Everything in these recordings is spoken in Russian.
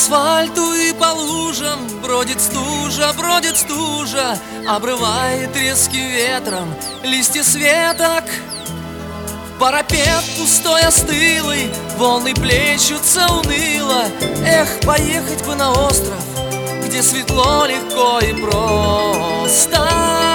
асфальту и по лужам бродит стужа, обрывает резким ветром листья с веток. Парапет пустой, остылый, волны плещутся уныло. Эх, поехать бы на остров, где светло, легко и просто.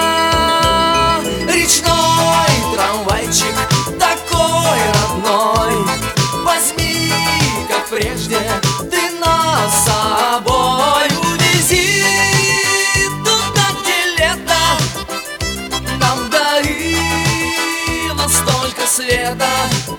Речной трамвайчик, такой родной, возьми, как прежде, ты нас с собой. Увези туда, где лето нам дарило столько света.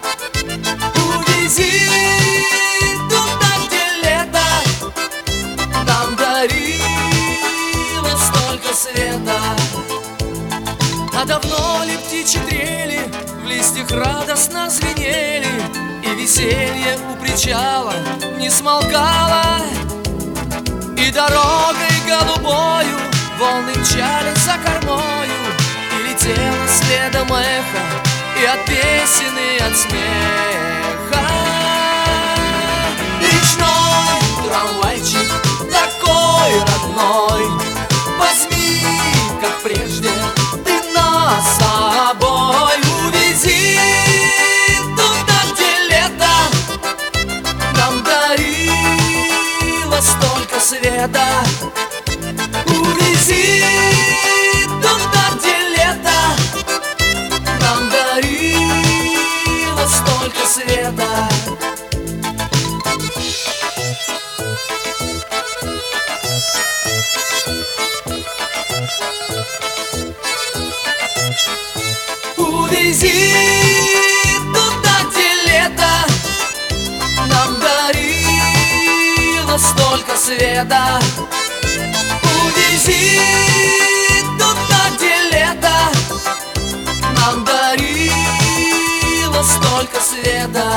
Увези туда, где лето нам дарило столько света. А давно ли птичьи трели в листьях радостно звенели, и веселье у причала не смолкало, и дорогой голубою волны мчались за кормою, и летело следом эхо и от песен, и от смеха. Речной трамвайчик, такой родной, возьми, как прежде, ты нас с собой. Увези туда, где лето нам дарило столько света. Увези туда, где лето нам дарило столько света. Увези туда, где лето нам дарило столько света. Увези туда, где лето нам дарило столько света.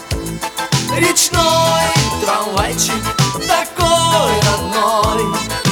Речной трамвайчик, такой родной,